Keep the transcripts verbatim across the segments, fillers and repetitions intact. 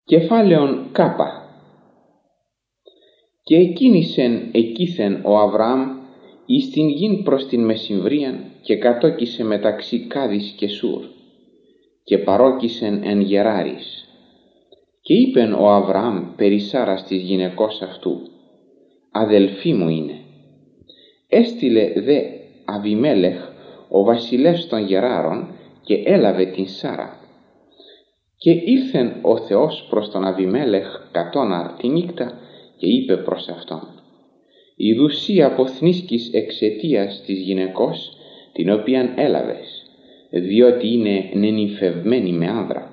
Κεφάλαιον Κάπα. Και εκκίνησεν εκείθεν ο Αβραάμ εις την γην προς την μεσημβρίαν και κατόκισε μεταξύ Κάδης και Σούρ και παρόκισεν εν Γεράρης. Και είπεν ο Αβραάμ περί Σάρας της γυναικός αυτού, αδελφή μου είναι. Έστειλε δε Αβιμέλεχ ο βασιλεύς των Γεράρων και έλαβε την Σάρα. Και ήλθεν ο Θεός προς τον Αβιμέλεχ κατώναρ τη νύκτα και είπε προς αυτόν, «Ιδού σύ αποθνίσκεις εξαιτίας της γυναικός την οποίαν έλαβες, διότι είναι νενυμφευμένη με άνδρα».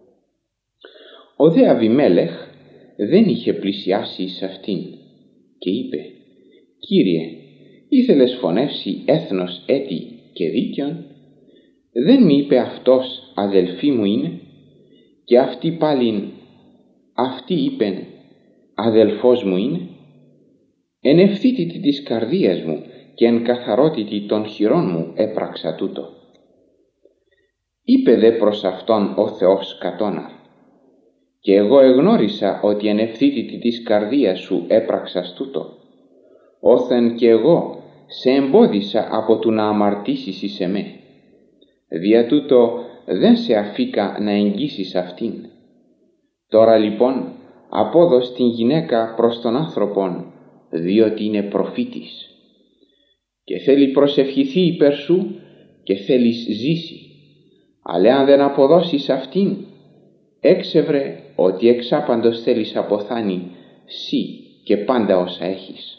Ο δε Αβιμέλεχ δεν είχε πλησιάσει εις αυτήν και είπε, «Κύριε, ήθελες φωνεύσει έθνος έτη και δίκαιον? Δεν μη είπε αυτός αδελφή μου είναι?» Και αυτή πάλιν, αυτή είπεν, αδελφός μου είναι. Εν ευθύτητη της καρδίας μου και εν καθαρότητη των χειρών μου έπραξα τούτο. Είπε δε προς αυτόν ο Θεός κατώναρ, και εγώ εγνώρισα ότι εν ευθύτητη της καρδίας σου έπραξας τούτο, όθεν και εγώ σε εμπόδισα από του να αμαρτήσεις εις εμέ. Δια τούτο δεν σε αφήκα να εγγύσεις αυτήν. Τώρα λοιπόν απόδος την γυναίκα προς τον άνθρωπον, διότι είναι προφήτης και θέλει προσευχηθεί υπέρ σου και θέλεις ζήσει. Αλλά αν δεν αποδώσεις αυτήν, έξευρε ότι εξάπαντος θέλεις αποθάνει σύ και πάντα όσα έχεις.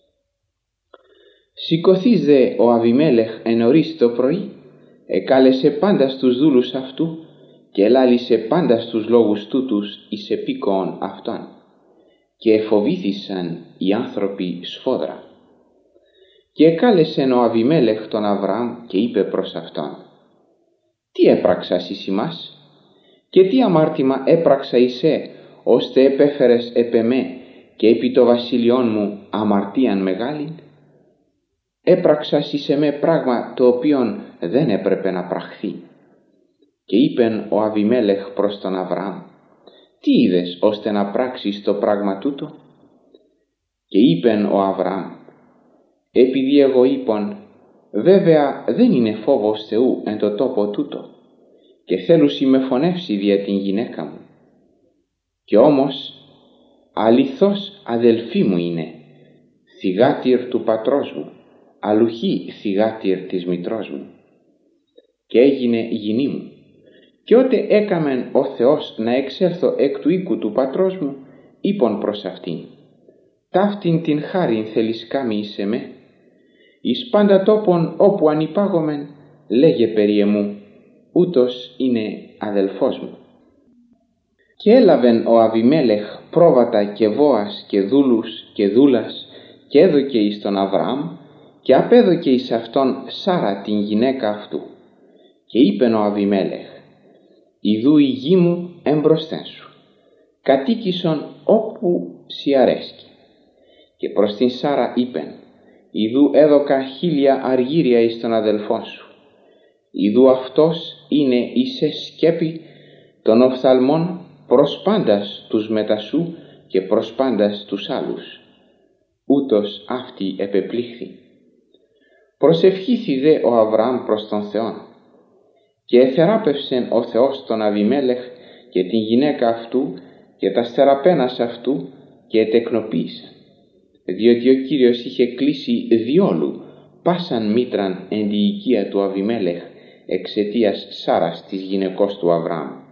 Σηκωθείς δε ο Αβιμέλεχ εν νωρίς το πρωί, εκάλεσε πάντα στους δούλους αυτού και ελάλησε πάντα στους λόγους τούτους εις επίκοον αυτών, και εφοβήθησαν οι άνθρωποι σφόδρα. Και εκάλεσεν ο Αβιμέλεχ τον Αβραάμ και είπε προς αυτόν, «Τι έπραξας εις ημάς, και τι αμάρτημα έπραξα εισέ, ώστε επέφερες επ' εμέ και επί το βασιλειόν μου αμαρτίαν μεγάλην? Έπραξας εις εμέ πράγμα το οποίον δεν έπρεπε να πραχθεί». Και είπεν ο Αβιμέλεχ προς τον Αβραάμ, «Τι είδες ώστε να πράξεις το πράγμα τούτο?» Και είπεν ο Αβραάμ, «Επειδή εγώ είπον, βέβαια δεν είναι φόβος Θεού εν το τόπο τούτο, και θέλουσι με φωνεύσει δια την γυναίκα μου. Και όμως αληθώς αδελφή μου είναι, θυγάτηρ του πατρός μου, αλουχή θυγάτηρ της μητρός μου. Και έγινε γυνή μου. Και ότε έκαμεν ο Θεός να εξέλθω εκ του οίκου του πατρός μου, είπον προς αυτήν, «Ταύτην την χάριν θέλεις κάμει εις εμέ, εις πάντα τόπον όπου ανυπάγομεν, λέγε περί εμού, ούτως είναι αδελφός μου». Και έλαβεν ο Αβιμέλεχ πρόβατα και βόας και δούλους και δούλας και έδωκε εις τον Αβραάμ και απέδωκε εις αυτόν Σάρα την γυναίκα αυτού. Και είπεν ο Αβιμέλεχ, «Ιδού η γη μου εμπροσθέν σου, κατοίκησον όπου σοι αρέσκει». Και προς την Σάρα είπεν, «Ιδού έδωκα χίλια αργύρια εις τον αδελφόν σου. Ιδού αυτός είναι εις σκέπη των οφθαλμών προς πάντας τους μετασού και προς πάντας τους άλλους». Ούτως αυτή επεπλήχθη. Προσευχήθη δε ο Αβραάμ προς τον Θεόν, και εθεράπευσεν ο Θεός τον Αβιμέλεχ και την γυναίκα αυτού και τα στεραπένας αυτού και ετεκνοποίησαν, διότι ο Κύριος είχε κλείσει διόλου πάσαν μήτραν εν τη οικία του Αβιμέλεχ εξαιτίας Σάρας της γυναικός του Αβραάμ.